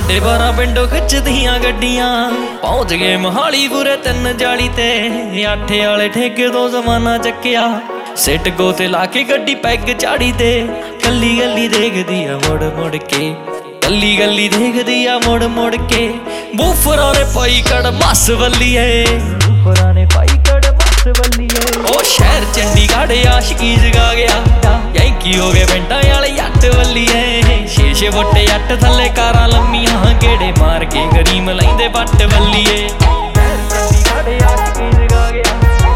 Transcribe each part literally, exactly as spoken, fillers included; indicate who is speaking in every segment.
Speaker 1: साढ़े बारह पिंडों खिचदियां गड्डियां पहुंच गए मोहाली पूरे तीन जाली ते आठे वाले ठेके तो जमाना चक्या सिट गोते लाके गड्डी पैग झाड़ी ते गली गली देखदी आ मुड़ मुड़ के गली गली देखदी आ मुड़ मुड़ के बूफरा ने पाई कड़ मस वल्लीए बूफरा ने पाई कड़ मस वल्लीए ओ शहर चंडीगढ़ आशिकी जगा गया यंकी हो गए पिंडां वाले जट वल्लीए छे छे फुट जट थल्ले कारां लम्मियां गेड़े मार के गरीम लैंदे बट वल्लीए शहर चंडीगढ़ आशिकी जगा गया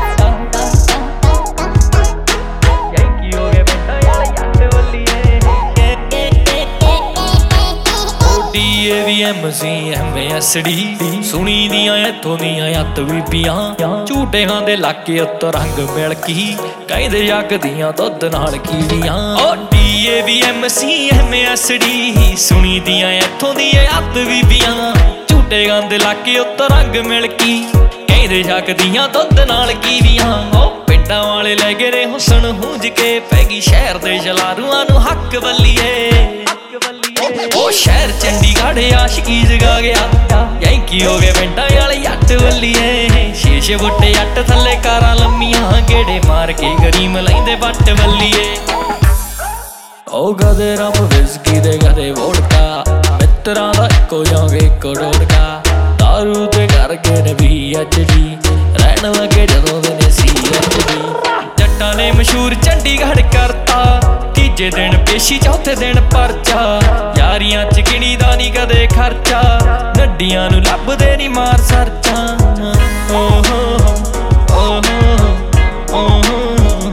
Speaker 1: M C M S D सुनी दियां इत्थों दियां अत बीबियां झूटे खांदे लाके उत्त रंग मिलकी कहंदे जगदियां दुध नाल कीड़ियां ओ D A V M C M S D सुनी दियां इत्थों दियां अत बीबियां झूटे खांदे लाके उत्त रंग मिलकी कहंदे जगदियां दुध नाल कीड़ियां ओ पिंडां वाले लै गए ने हुसन हुंज के पै गई शहर दे जलारूआं नूं हक वल्लीए ओ शहर चंडीगढ़ आशिकी जगा गया यंकी हो गए पिंडां वाले जट वल्लीए छे छे फुट जट थल्ले कारां लम्मियां गेड़े मार के गरीम लैंदे बट वल्लीए ओ गदे रम विस्की दे गदे वोडका मित्रां दा इक्को जांग इक्को डोडका दारू ते करके ने वी एच डी रहन लगे जदों दे ने सी एच डी जट्टां ने मशहूर चंडीगढ़ करता तीजे दिन पेशी चौथे दिन परचा यारियां च गिणी दा नी कदे खर्चा नड्डियां नूं लभदे नी मार सरचा ओ हो ओ हो ओ हो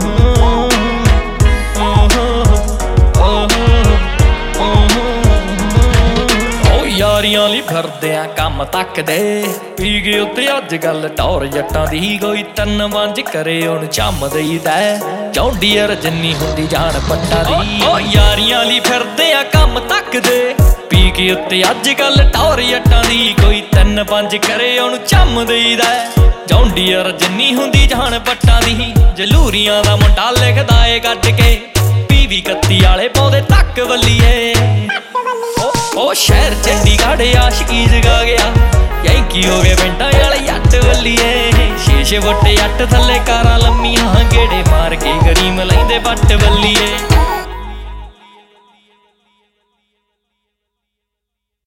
Speaker 1: यारियां लई फिरदे आ काम तकदे पी गए उत्ते अज गल टौर जट्टां दी कोई तन पंज करे हुण चम देईदा चौंडियर जिन्नी हुंदी जान पट्टा दी ओ यारियां लई फिरदे आ काम तकदे पी गए उत्ते अज गल टौर जट्टां दी कोई तन पंज करे हुण चम देईदा चौंडियर जिन्नी हुंदी जान पट्टा दी जलूरियां दा मुंडा लिखदा ए कट के बीवी कत्ती वाले पौधे तक वल्लीए ओ शहर चंडीगढ़ आशिकी जगा गया यंकी हो गए पिंडां वाले जट वल्लीए छे छे फुट जट थल्ले कारां लम्मियां गेड़े मार के गरीम लैंदे बट वल्लीए।